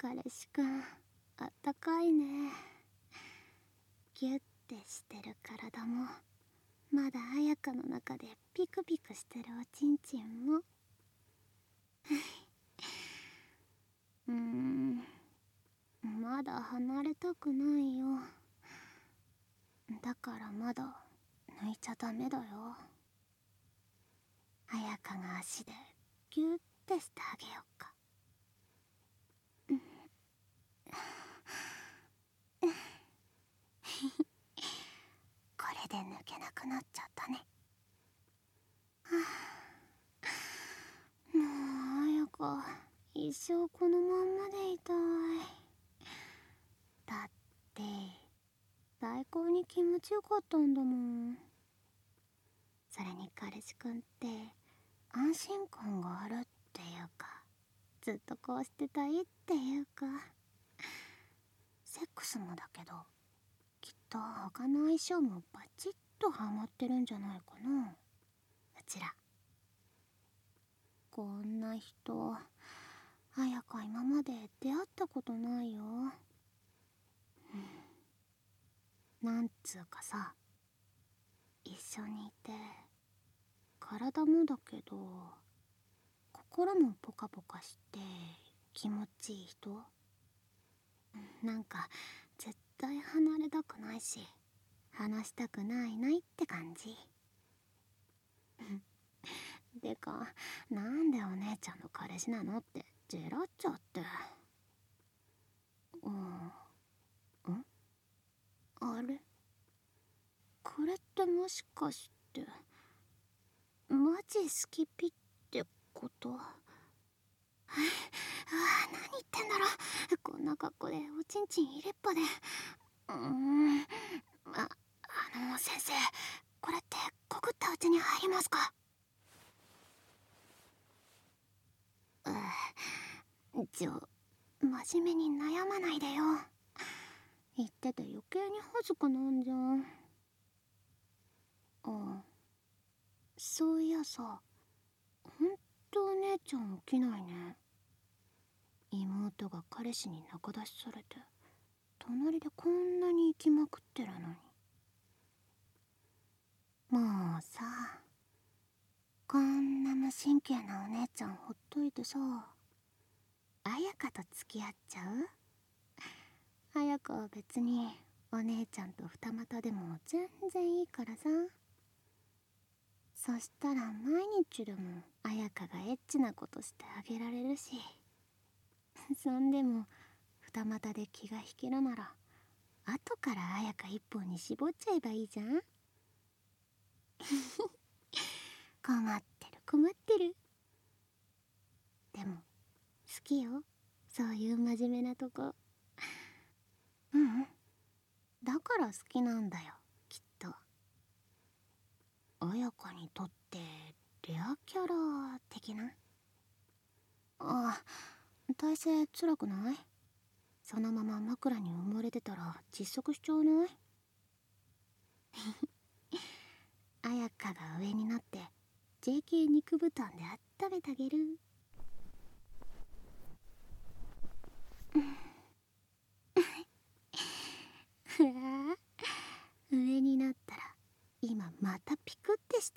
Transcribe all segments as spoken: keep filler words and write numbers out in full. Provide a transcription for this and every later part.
彼氏くんあったかいね。ギュッてしてる体もまだ綾香の中でピクピクしてるおちんちんもうーんまだ離れたくないよ。だからまだ抜いちゃダメだよ。綾香が足でギュッてしてあげようか。これで抜けなくなっちゃったね。はあ、もう綾香一生このまんまでいたい。だって最高に気持ちよかったんだもん。それに彼氏くんって安心感があるっていうか、ずっとこうしてたいっていうか、セックスもだけどきっと他の相性もバチッとハマってるんじゃないかな、うちら。こんな人綾香今まで出会ったことないよ。なんつうかさ、一緒にいて体もだけど心もポカポカして気持ちいい人、なんか絶対離れたくないし話したくないないって感じ。てかなんでお姉ちゃんの彼氏なのってジェラっちゃって。うん、んあれ、これってもしかしてマジ好きピってこと？ああ、何言ってんだろ。こんな格好でおちんちん入れっぱで。うーん、あ、あの先生、これって告ったうちに入りますか？うちょ真面目に悩まないでよ。言ってて余計に恥ずくなんじゃん。ああ、そういやさ、ほんとお姉ちゃん起きないね。妹が彼氏に仲出しされて隣でこんなに行きまくってるのに。もうさ、こんな無神経なお姉ちゃんほっといてさ、綾香と付き合っちゃう？綾香は別にお姉ちゃんと二股でも全然いいからさ。そしたら毎日でも綾香がエッチなことしてあげられるし、そんでも二股で気が引けるなら後から綾香一本に絞っちゃえばいいじゃん。困ってる困ってる。でも好きよ、そういう真面目なとこ。ううん、だから好きなんだよきっと。綾香にとってレアキャラ的な。ああ、体勢つらくない？そのまま枕に埋もれてたら窒息しちゃわない？綾香が上になって ジェーケー 肉布団で温めてあげる。うわ、上になったら今またピクってした？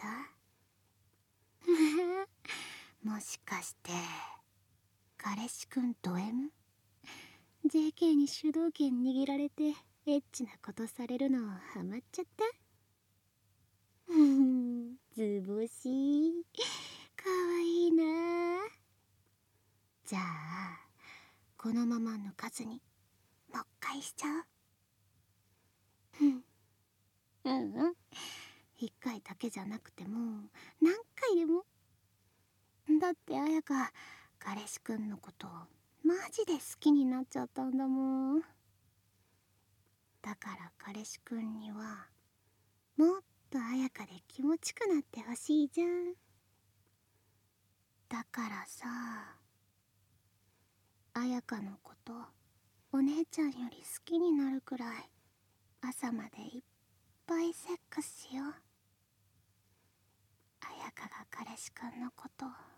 もしかして彼氏くんド エム？ ジェーケー に主導権握られてエッチなことされるのハマっちゃった？うん、図星かわいいな。じゃあこのまま抜かずにもう一回しちゃう？うんうん、一回だけじゃなくても何回でも。だって綾香彼氏くんのことマジで好きになっちゃったんだもん。だから彼氏くんにはもっと綾香で気持ちくなってほしいじゃん。だからさ、綾香のことお姉ちゃんより好きになるくらい朝までいっぱいセックスしよう。綾香が彼氏くんのこと